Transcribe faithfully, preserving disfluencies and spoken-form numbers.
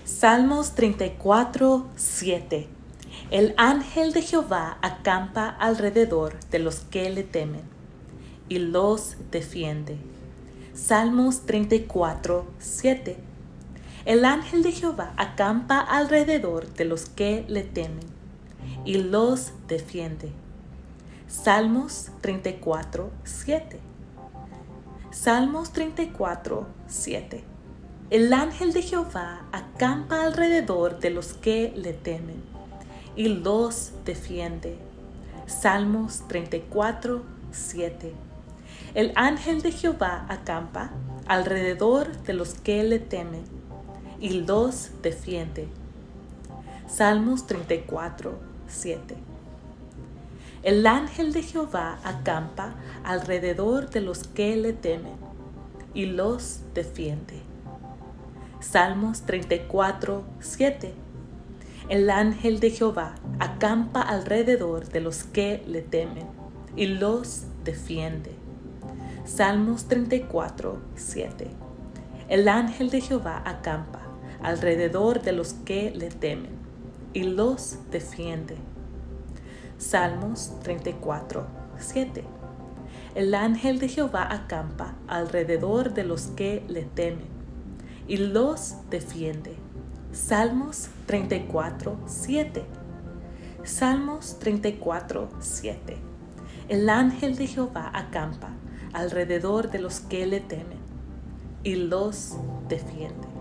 Salmos treinta y cuatro, siete. El ángel de Jehová acampa alrededor de los que le temen y los defiende. Salmos treinta y cuatro, siete. El ángel de Jehová acampa alrededor de los que le temen y los defiende. Salmos treinta y cuatro, siete. Salmos treinta y cuatro, siete. El ángel de Jehová acampa alrededor de los que le temen y los defiende. Salmos treinta y cuatro, siete. El ángel de Jehová acampa alrededor de los que le temen y los defiende. Salmos treinta y cuatro, siete. El ángel de Jehová acampa alrededor de los que le temen y los defiende. Salmos treinta y cuatro, siete. El ángel de Jehová acampa alrededor de los que le temen y los defiende. Salmos treinta y cuatro, siete. El ángel de Jehová acampa alrededor de los que le temen y los defiende. Salmos treinta y cuatro, siete. El ángel de Jehová acampa alrededor de los que le temen y los defiende. Salmos treinta y cuatro, siete. Salmos treinta y cuatro, siete. El ángel de Jehová acampa alrededor de los que le temen y los defiende.